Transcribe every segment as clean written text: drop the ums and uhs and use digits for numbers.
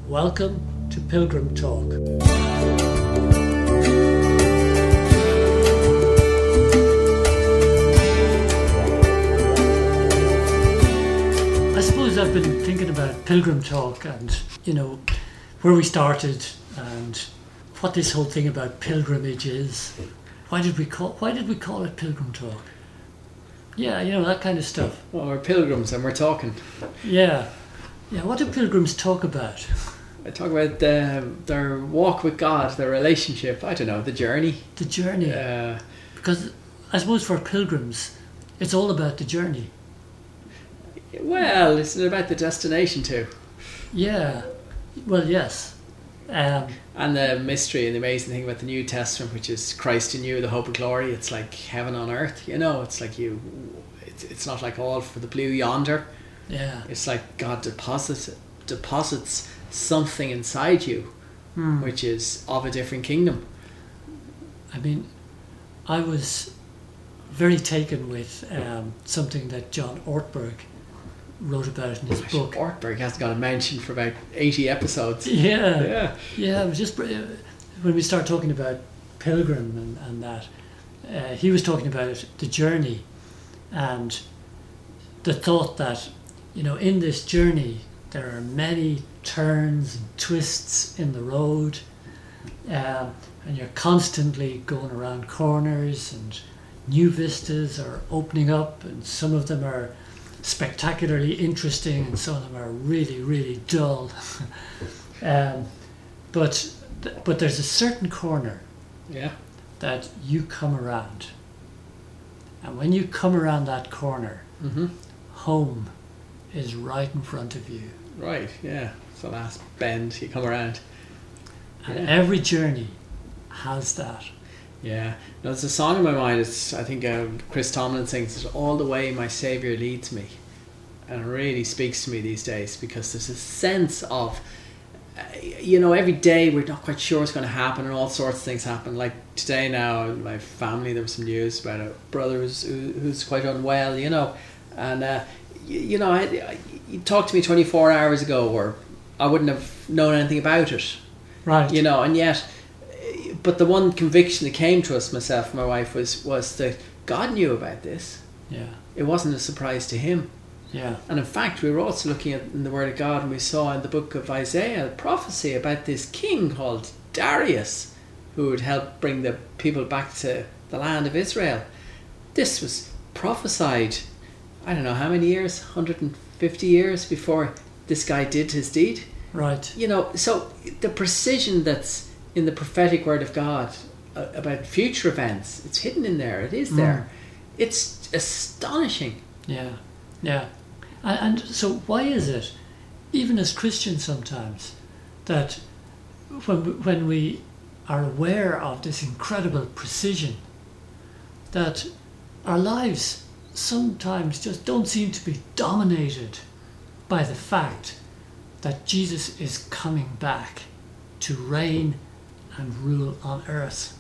Welcome to Pilgrim Talk. I suppose I've been thinking about Pilgrim Talk and, where we started and what this whole thing about pilgrimage is. Why did we call it Pilgrim Talk? Yeah, that kind of stuff. Well, we're pilgrims and we're talking. Yeah. What do pilgrims talk about? I talk about their walk with God, their relationship. I don't know, the journey. The journey. Because I suppose for pilgrims, it's all about the journey. Well, it's about the destination too. Yeah. Well, yes. And the mystery and the amazing thing about the New Testament, which is Christ in you, the hope of glory. It's like heaven on earth. It's like it's not like all for the blue yonder. Yeah. It's like God deposits something inside you, which is of a different kingdom. I mean, I was very taken with something that John Ortberg wrote about in his book. Ortberg hasn't got a mention for about 80 episodes. Yeah. It was just when we start talking about pilgrim and that, he was talking about the journey and the thought that, in this journey there are many turns and twists in the road, and you're constantly going around corners and new vistas are opening up, and some of them are spectacularly interesting and some of them are really, really dull. But there's a certain corner that you come around, and when you come around that corner, home is right in front of you. Right, yeah. It's the last bend you come around. And every journey has that. Yeah. No, there's a song in my mind. It's, I think Chris Tomlin sings it, "All the way my Saviour leads me." And it really speaks to me these days, because there's a sense of, every day we're not quite sure what's going to happen, and all sorts of things happen. Like today now, in my family, there was some news about a brother who's quite unwell, and you talked to me 24 hours ago, or I wouldn't have known anything about it. Right. And yet, but the one conviction that came to us, myself and my wife, was that God knew about this. Yeah. It wasn't a surprise to him. Yeah. And in fact, we were also looking at in the Word of God, and we saw in the book of Isaiah a prophecy about this king called Darius, who would help bring the people back to the land of Israel. This was prophesied, I don't know how many years, 150 years before this guy did his deed. Right. So the precision that's in the prophetic word of God about future events, it's hidden in there. It is there. It's astonishing. Yeah. And so why is it, even as Christians sometimes, that when we are aware of this incredible precision, that our lives sometimes just don't seem to be dominated by the fact that Jesus is coming back to reign and rule on earth?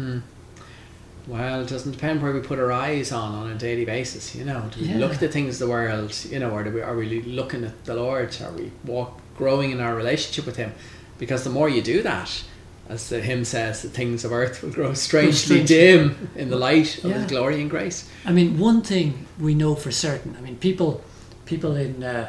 Well, it doesn't depend where we put our eyes on a daily basis. Do we look at the things of the world, or are we looking at the Lord? Are we growing in our relationship with Him? Because the more you do that, as the hymn says, the things of earth will grow strangely dim in the light of His glory and grace. I mean, one thing we know for certain, people in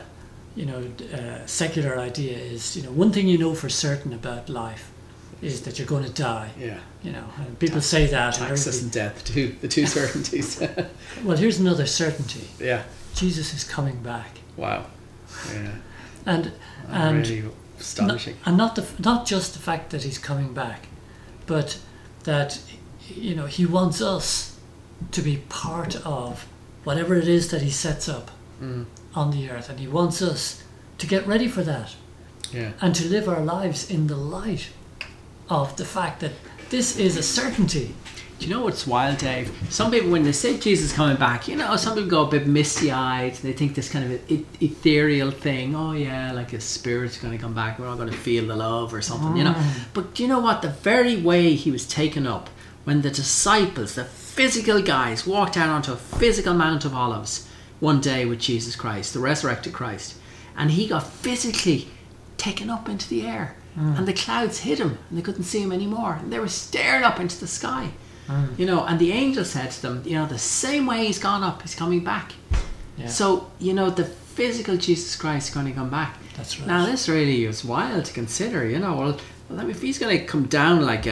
secular idea is, one thing you know for certain about life is that you're going to die. Yeah. And people say that. Taxes and death, the two certainties. Well, here's another certainty. Yeah. Jesus is coming back. Wow. Yeah. And really astonishing. Not just the fact that He's coming back, but that He wants us to be part of whatever it is that He sets up on the earth, and He wants us to get ready for that. Yeah. And to live our lives in the light of the fact that this is a certainty. Do you know what's wild, Dave? Some people, when they say Jesus is coming back, some people go a bit misty-eyed. They think this kind of ethereal thing. Oh yeah, like a spirit's going to come back. We're all going to feel the love or something, But do you know what? The very way He was taken up, when the disciples, the physical guys, walked out onto a physical Mount of Olives one day with Jesus Christ, the resurrected Christ, and He got physically taken up into the air, and the clouds hid him, and they couldn't see him anymore, and they were staring up into the sky. You know, and the angel said to them, you know, the same way he's gone up, he's coming back. Yeah. So, you know, the physical Jesus Christ is going to come back. That's right. Now, this really is wild to consider, you know. Well, I mean, if he's going to come down like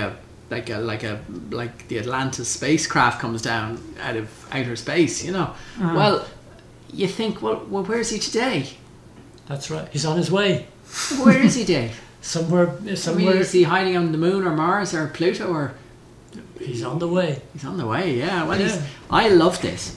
the Atlantis spacecraft comes down out of outer space, you know. Well, you think, well, where's he today? That's right. He's on his way. Where is he, Dave? Somewhere. I mean, is he hiding on the moon or Mars or Pluto or? He's on the way. He's on the way, yeah. Well, I love this.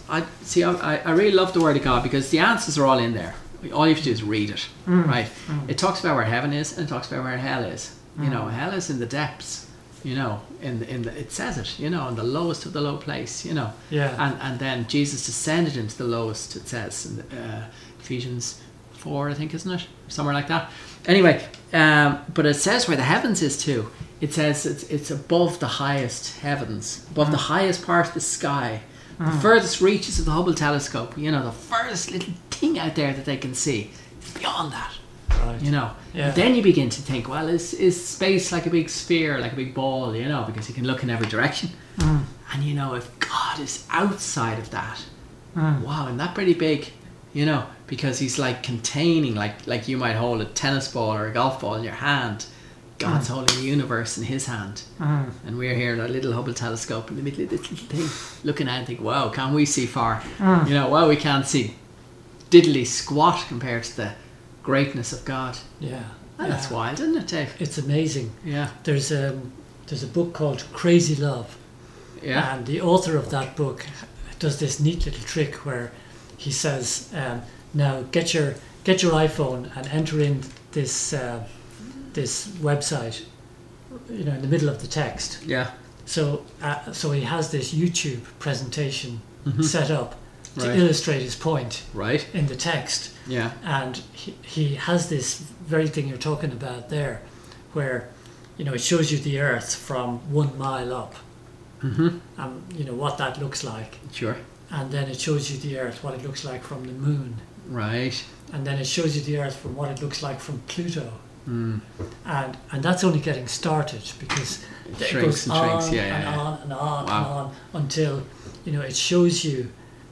I really love the Word of God because the answers are all in there. All you have to do is read it, right? It talks about where heaven is and it talks about where hell is. You know, hell is in the depths. You know, it says it. You know, in the lowest of the low place. You know, and then Jesus descended into the lowest. It says in Ephesians 4, I think, isn't it? Somewhere like that. Anyway, but it says where the heavens is too. It says it's above the highest heavens, above the highest part of the sky, the furthest reaches of the Hubble telescope. You know, the furthest little thing out there that they can see. It's beyond that. Right. You know, then you begin to think, well, is space like a big sphere, like a big ball? You know, because you can look in every direction. And you know, if God is outside of that, wow, isn't that pretty big? You know, because he's like containing, like you might hold a tennis ball or a golf ball in your hand. God's holding the universe in his hand, and we're here in our little Hubble telescope in the middle of this little thing, looking at it and think, wow, can we see far? You know, well, we can't see diddly squat compared to the greatness of God. Yeah. And that's wild, isn't it, Dave? It's amazing. Yeah. There's a book called Crazy Love. Yeah. And the author of that book does this neat little trick where he says, now get your iPhone and enter in this this website, you know, in the middle of the text. Yeah. So he has this YouTube presentation set up to Right. illustrate his point Right. in the text. Yeah. And he has this very thing you're talking about there, where, you know, it shows you the Earth from 1 mile up, you know, what that looks like. Sure. And then it shows you the Earth, what it looks like from the moon. Right. And then it shows you the Earth from what it looks like from Pluto. And that's only getting started, because it shrinks goes and shrinks, on yeah, and yeah. on and on Wow. and on until, you know, it shows you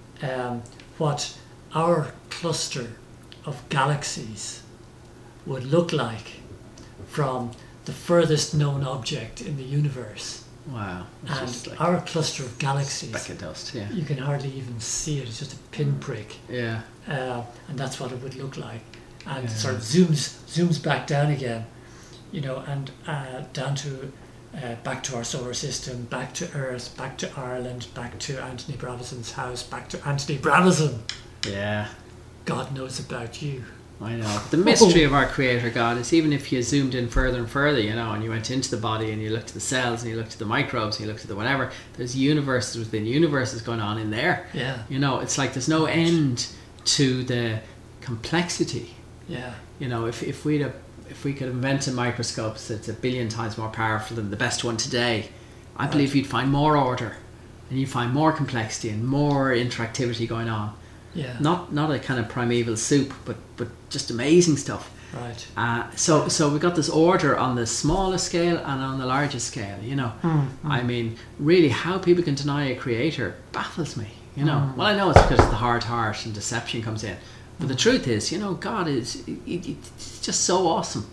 what our cluster of galaxies would look like from the furthest known object in the universe. Wow. It's And just like our cluster of a galaxies, speck of dust. Yeah. you can hardly even see it. It's just a pinprick, Yeah. and that's what it would look like. And Yeah. sort of zooms back down again, you know, and down to back to our solar system, back to Earth, back to Ireland, back to Anthony Bravison's house, back to Anthony Bravison. Yeah. God knows about you. I know. The mystery of our Creator God is, even if you zoomed in further and further, you know, and you went into the body and you looked at the cells and you looked at the microbes and you looked at the whatever, there's universes within universes going on in there. Yeah. You know, it's like there's no end to the complexity. Yeah. You know, if we could invent a microscope that's 1 billion times more powerful than the best one today, I believe you'd find more order and you'd find more complexity and more interactivity going on. Yeah. Not a kind of primeval soup, but just amazing stuff. Right. So we got this order on the smallest scale and on the largest scale. You know, I mean, really, how people can deny a creator baffles me. You know, well, I know it's because the hard heart and deception comes in, but the truth is, you know, God is it's just so awesome.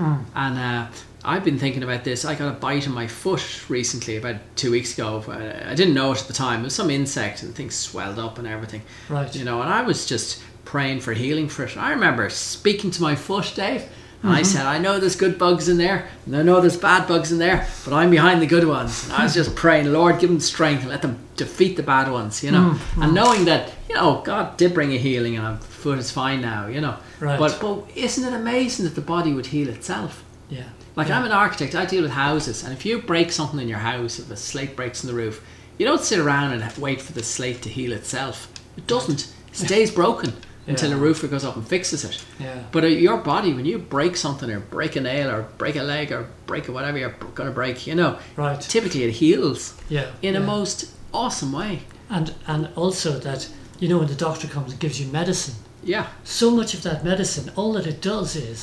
And I've been thinking about this. I got a bite in my foot recently, about 2 weeks ago. I didn't know it at the time. It was some insect, and things swelled up and everything. Right. You know, and I was just praying for healing for it. I remember speaking to my foot, Dave, and I said, I know there's good bugs in there, and I know there's bad bugs in there, but I'm behind the good ones. And I was just praying, Lord, give them strength and let them defeat the bad ones, you know. And knowing that, you know, God did bring a healing and my foot is fine now, you know. Right. But isn't it amazing that the body would heal itself? Yeah. Like, I'm an architect, I deal with houses, and if you break something in your house, if a slate breaks in the roof, you don't sit around and wait for the slate to heal itself. It doesn't. It stays broken until a roofer goes up and fixes it. Yeah. But your body, when you break something or break a nail or break a leg or break a whatever you're going to break, you know, Right. typically it heals Yeah. in a yeah. most awesome way. And also that, you know, when the doctor comes and gives you medicine, Yeah. so much of that medicine, all that it does is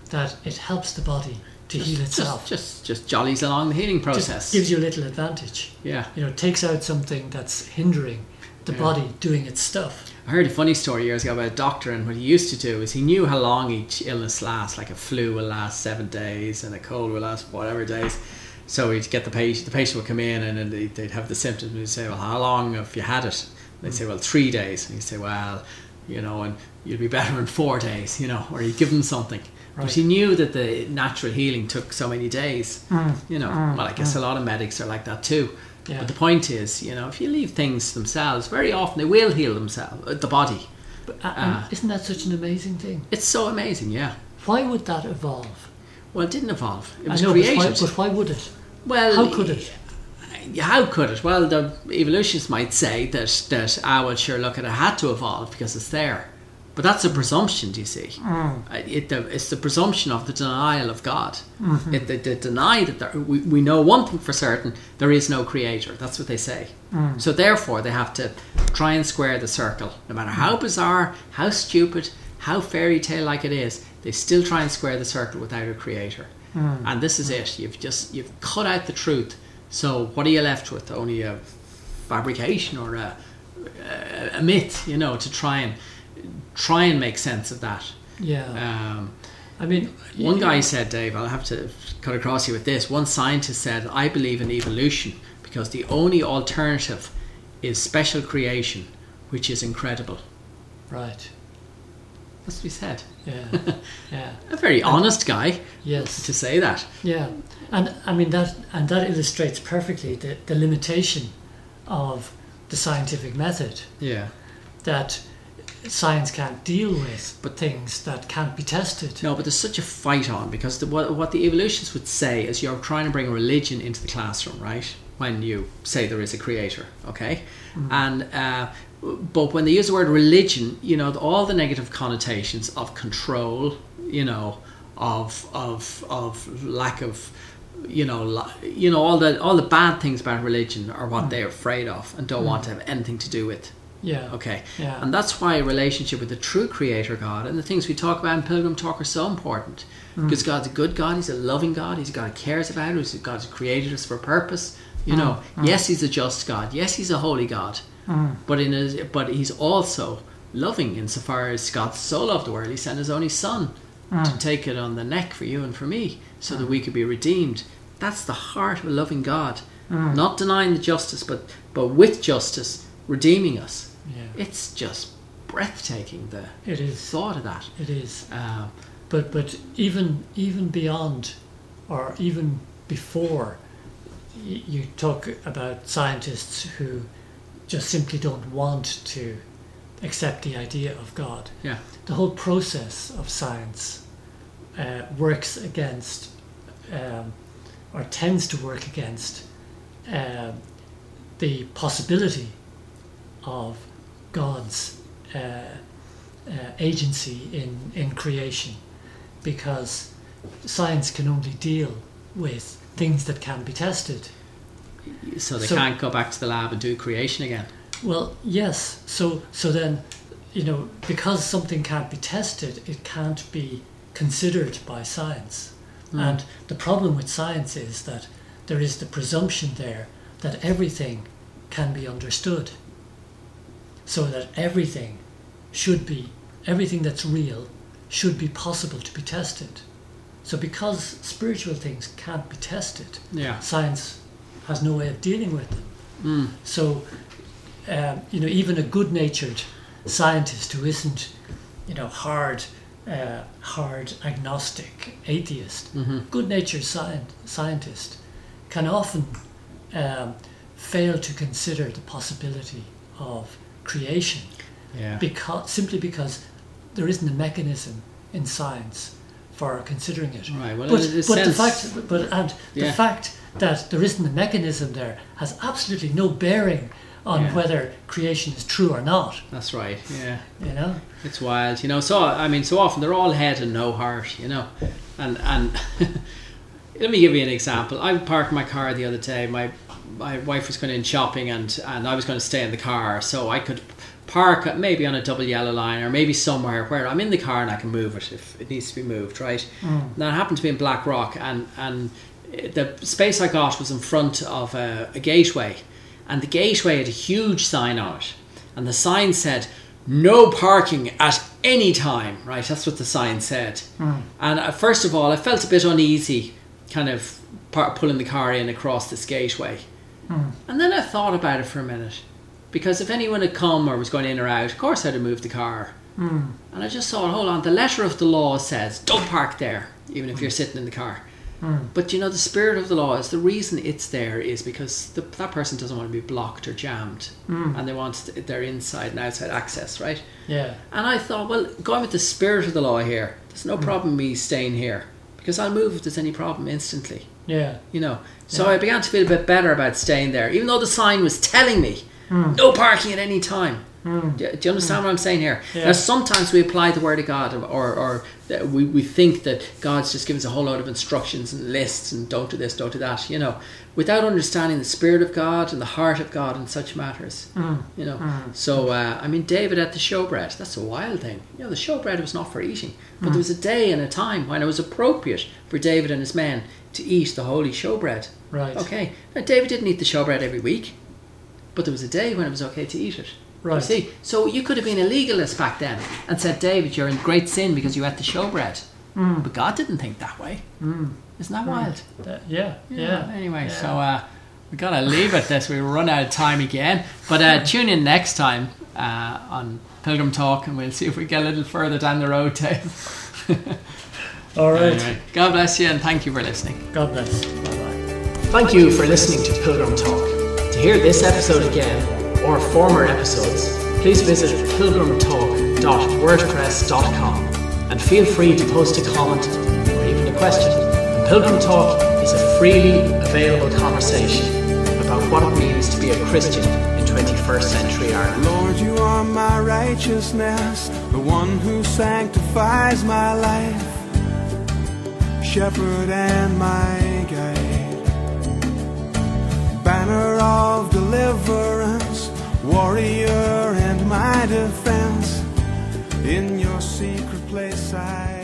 that it helps the body to heal itself. Just jollies along the healing process. Just gives you a little advantage. Yeah. It takes out something that's hindering the body doing its stuff. I heard a funny story years ago about a doctor, and what he used to do is he knew how long each illness lasts. Like a flu will last 7 days and a cold will last whatever days. So he'd get the patient would come in, and then they'd have the symptoms, and he'd say, well, how long have you had it? And they'd say, well, 3 days. And he'd say, well, and you'll be better in 4 days, or he'd give them something. Right. But he knew that the natural healing took so many days, well, I guess a lot of medics are like that too. Yeah. But the point is, if you leave things themselves, very often they will heal themselves, the body. But, isn't that such an amazing thing? It's so amazing, yeah. Why would that evolve? Well, it didn't evolve. It was created. But why would it? Well, how could it? How could it? Well, the evolutionists might say that well, sure, look, it had to evolve because it's there. But that's a presumption, do you see? It's the presumption of the denial of God. Mm-hmm. They deny that we know one thing for certain, there is no creator. That's what they say. So therefore, they have to try and square the circle. No matter how bizarre, how stupid, how fairy tale like it is, they still try and square the circle without a creator. And this is it. You've cut out the truth. So what are you left with? Only a fabrication or a myth, to try and make sense of that. Yeah. One guy said, Dave, I'll have to cut across you with this. One scientist said, I believe in evolution because the only alternative is special creation, which is incredible. Right. That's what he said. Yeah. Yeah. A very honest guy. Yes. To say that. Yeah. And that illustrates perfectly the limitation of the scientific method. Yeah. That science can't deal with, but things that can't be tested. No, but there's such a fight on because what the evolutionists would say is you're trying to bring religion into the classroom, right? When you say there is a creator, okay? And but when they use the word religion, all the negative connotations of control, of lack of, all the bad things about religion are what they're afraid of and don't want to have anything to do with. Yeah. Okay. Yeah. And that's why a relationship with the true creator God and the things we talk about in Pilgrim Talk are so important. Because God's a good God, He's a loving God, He's a God who cares about us, He's a God who created us for a purpose. Yes, He's a just God, yes, He's a holy God. But He's also loving insofar as God so loved the world He sent His only Son to take it on the neck for you and for me so that we could be redeemed. That's the heart of a loving God. Not denying the justice, but with justice redeeming us. Yeah. It's just breathtaking, it is. thought of that. It is. But even beyond, or even before, you talk about scientists who just simply don't want to accept the idea of God. Yeah. The whole process of science works against, or tends to work against, the possibility of God's agency in creation, because science can only deal with things that can be tested. So they can't go back to the lab and do creation again. Well, yes. So then, because something can't be tested, it can't be considered by science. And the problem with science is that there is the presumption there that everything can be understood. So that everything that's real should be possible to be tested. So because spiritual things can't be tested, science has no way of dealing with them. So, even a good-natured scientist who isn't, hard agnostic atheist, good-natured scientist can often fail to consider the possibility of creation, simply because there isn't a mechanism in science for considering it. Right. Well, the fact that there isn't a mechanism there has absolutely no bearing on whether creation is true or not. That's right. Yeah. It's wild. So so often they're all head and no heart. And let me give you an example. I parked my car the other day. My wife was going in shopping and I was going to stay in the car so I could park maybe on a double yellow line, or maybe somewhere where I'm in the car and I can move it if it needs to be moved, right? Now it happened to be in Blackrock, and the space I got was in front of a gateway, and the gateway had a huge sign on it, and the sign said, "No parking at any time," right? That's what the sign said. And first of all, I felt a bit uneasy kind of pulling the car in across this gateway. And then I thought about it for a minute, because if anyone had come or was going in or out, of course I'd have moved the car. And I just thought, hold on, the letter of the law says don't park there, even if you're sitting in the car. But you know, the spirit of the law is, the reason it's there is because that person doesn't want to be blocked or jammed, and they want their inside and outside access, right? Yeah. And I thought, well, going with the spirit of the law here, there's no problem me staying here, because I'll move if there's any problem instantly. Yeah. You know, so I began to feel a bit better about staying there, even though the sign was telling me no parking at any time. Do you understand what I'm saying here? Yeah. Now, sometimes we apply the word of God, or we think that God's just given us a whole lot of instructions and lists, and don't do this, don't do that, you know, without understanding the spirit of God and the heart of God in such matters. You know, so I mean, David ate the showbread. That's a wild thing. You know, the showbread was not for eating, but there was a day and a time when it was appropriate for David and his men to eat the holy showbread. Right. Okay. Now, David didn't eat the showbread every week, but there was a day when it was okay to eat it. Right. You see, so you could have been a legalist back then and said, David, you're in great sin because you ate the showbread. But God didn't think that way. Isn't that wild? Yeah. Anyway, Yeah. so we got to leave it this. We run out of time again. But tune in next time on Pilgrim Talk, and we'll see if we get a little further down the road, Dave. All right. Anyway, God bless you, and thank you for listening. God bless. Bye-bye. Thank you for listening to Pilgrim Talk. To hear this episode again, or former episodes, please visit pilgrimtalk.wordpress.com, and feel free to post a comment or even a question. And Pilgrim Talk is a freely available conversation about what it means to be a Christian in 21st century Ireland. Lord, you are my righteousness, the one who sanctifies my life, shepherd and my guide, banner of deliverance, warrior and my defense. In your secret place I